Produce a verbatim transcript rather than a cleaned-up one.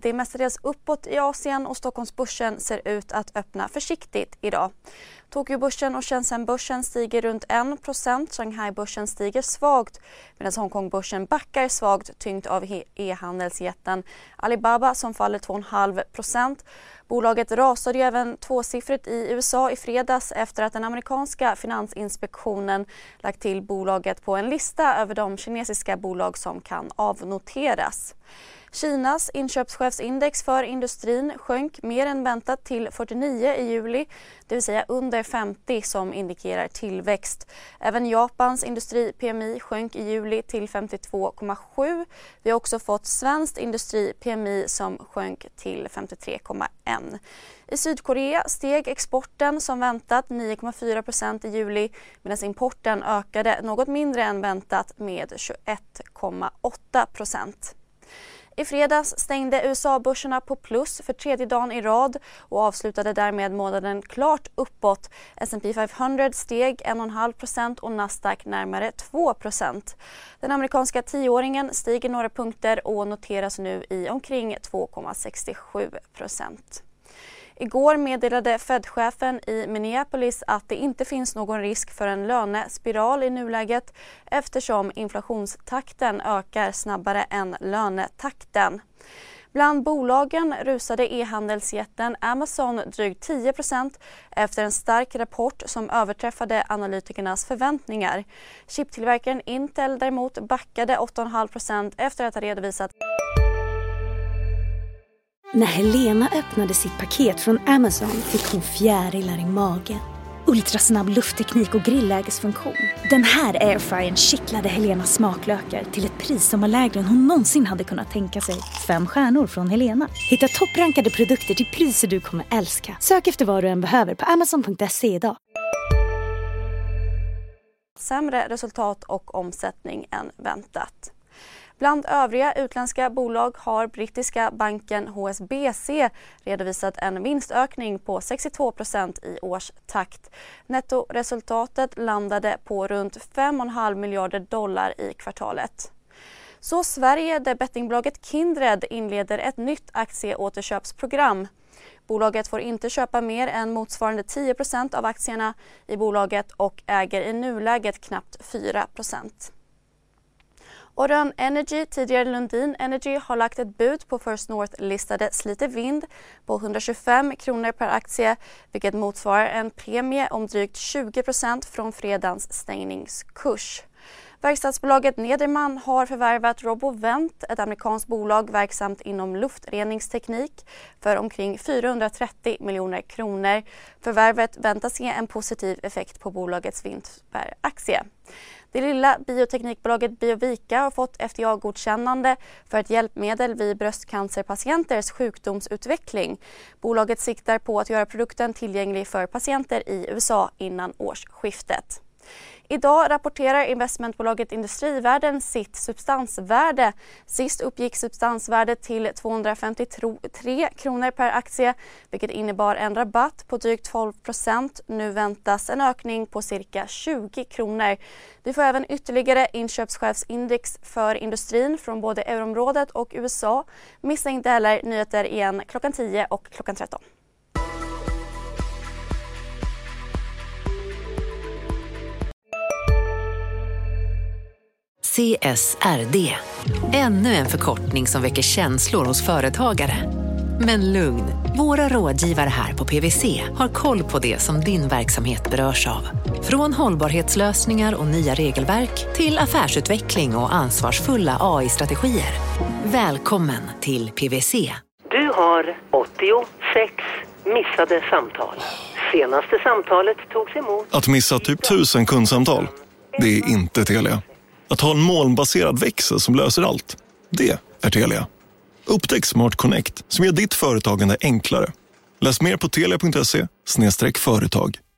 Det är mestadels uppåt i Asien och Stockholmsbörsen ser ut att öppna försiktigt idag. Tokyobörsen och Shenzhenbörsen stiger runt en procent, Shanghai-börsen stiger svagt medan Hongkongbörsen backar svagt tyngt av e-handelsjätten Alibaba som faller två komma fem procent. Bolaget rasade ju även tvåsiffrigt i U S A i fredags efter att den amerikanska finansinspektionen lagt till bolaget på en lista över de kinesiska bolag som kan avnoteras. Kinas inköpschefsindex för industrin sjönk mer än väntat till fyrtionio i juli, det vill säga under femtio som indikerar tillväxt. Även Japans industri-P M I sjönk i juli till femtiotvå komma sju. Vi har också fått svenskt industri-P M I som sjönk till femtiotre komma ett. I Sydkorea steg exporten som väntat nio komma fyra procent i juli medan importen ökade något mindre än väntat med tjugoett komma åtta procent. I fredags stängde U S A-börserna på plus för tredje dagen i rad och avslutade därmed månaden klart uppåt. S and P femhundra steg en komma fem procent och Nasdaq närmare två procent. Den amerikanska tioåringen stiger några punkter och noteras nu i omkring två komma sextiosju procent. Igår meddelade Fed-chefen i Minneapolis att det inte finns någon risk för en lönespiral i nuläget eftersom inflationstakten ökar snabbare än lönetakten. Bland bolagen rusade e-handelsjätten Amazon drygt tio procent efter en stark rapport som överträffade analytikernas förväntningar. Chiptillverkaren Intel däremot backade åtta komma fem procent efter att ha redovisat. När Helena öppnade sitt paket från Amazon fick hon fjärilar i magen. Ultrasnabb luftteknik och grillägesfunktion. Den här airfryern kittlade Helenas smaklökar till ett pris som var lägre än hon någonsin hade kunnat tänka sig. Fem stjärnor från Helena. Hitta topprankade produkter till priser du kommer älska. Sök efter vad du än behöver på amazon punkt se idag. Sämre resultat och omsättning än väntat. Bland övriga utländska bolag har brittiska banken H S B C redovisat en vinstökning på sextiotvå procent i årstakt. Nettoresultatet landade på runt fem komma fem miljarder dollar i kvartalet. Så Sverige, där bettingbolaget Kindred inleder ett nytt aktieåterköpsprogram. Bolaget får inte köpa mer än motsvarande tio procent av aktierna i bolaget och äger i nuläget knappt fyra procent. Orion Energy, tidigare Lundin Energy, har lagt ett bud på First North-listade Slite Vind på hundratjugofem kronor per aktie, vilket motsvarar en premie om drygt tjugo procent från fredagens stängningskurs. Verkstadsbolaget Nederman har förvärvat RoboVent, ett amerikanskt bolag verksamt inom luftreningsteknik, för omkring fyrahundratrettio miljoner kronor. Förvärvet väntas ge en positiv effekt på bolagets vinst per aktie. Det lilla bioteknikbolaget Biovika har fått F D A-godkännande för ett hjälpmedel vid bröstcancerpatienters sjukdomsutveckling. Bolaget siktar på att göra produkten tillgänglig för patienter i U S A innan årsskiftet. Idag rapporterar investmentbolaget Industrivärden sitt substansvärde. Sist uppgick substansvärdet till tvåhundrafemtiotre kronor per aktie, vilket innebar en rabatt på drygt tolv procent. Nu väntas en ökning på cirka tjugo kronor. Vi får även ytterligare inköpschefsindex för industrin från både euroområdet och U S A. Missa inte heller nyheter igen klockan tio och klockan tretton. C S R D. Ännu en förkortning som väcker känslor hos företagare. Men lugn, våra rådgivare här på P W C har koll på det som din verksamhet berörs av. Från hållbarhetslösningar och nya regelverk till affärsutveckling och ansvarsfulla A I-strategier. Välkommen till P W C. Du har åttiosex missade samtal. Senaste samtalet togs emot. Att missa typ tusen kundsamtal, det är inte Telia. Att ha en molnbaserad växel som löser allt, det är Telia. Upptäck Smart Connect som gör ditt företagande enklare. Läs mer på telia punkt se slash företag.